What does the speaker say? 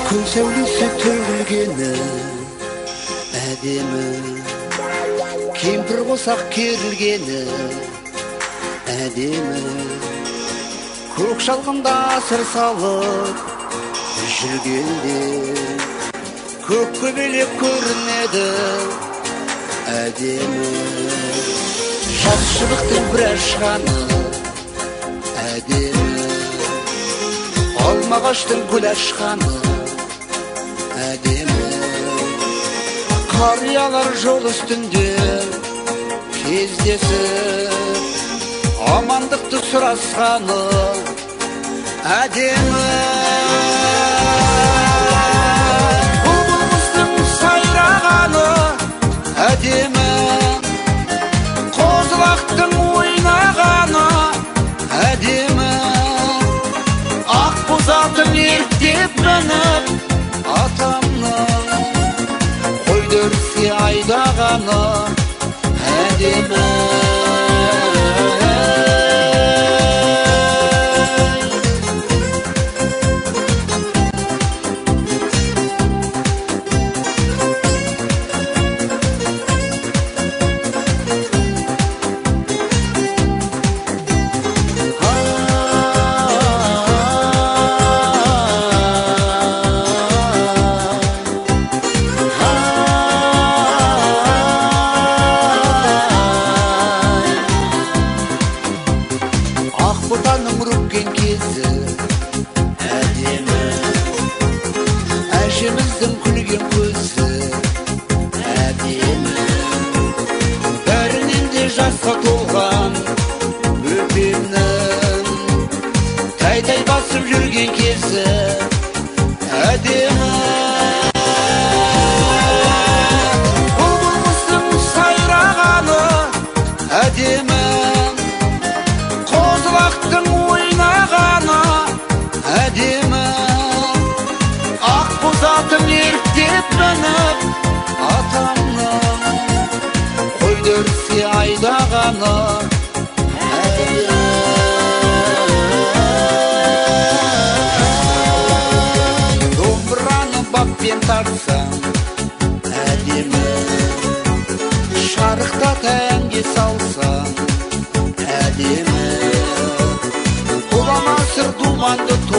Күн сәулесі төгілгені әдемі, кемпір қосақ керілгені әдемі, көк шалғында сыр салып жүргенде көк көбелек көрінеді әдемі, жас шыбықтың бір ашқаны әдемі, алма ағаштың гүл ашқаны әдемі, қариялар жол үстінде кездесіп амандықты сұрасқаны әдемі, бұлбұл құстың сайрағаны әдемі, қозылақтың ойнағаны әдемі, ақ боз атын ерттеп мініп атамның қойды өріске айдағаны әдемі. Бұтаның үріккен кезі әдемі, әжеміздің күлген көзі әдемі, бәрінен де жасқа толған бөпемнің тәй-тәй басып жүрген кезі әдемі, бұлбұл құстың сайрағаны әдемі, қозылақтың ойнағаны әдемі, ақ боз атын ерттеп мініп атамның қойды өріске айдағаны әдемі. Домбыраны баппен тартсаң әдемі, шарықтат әнге салсаң әдемі, құлама сыр думанды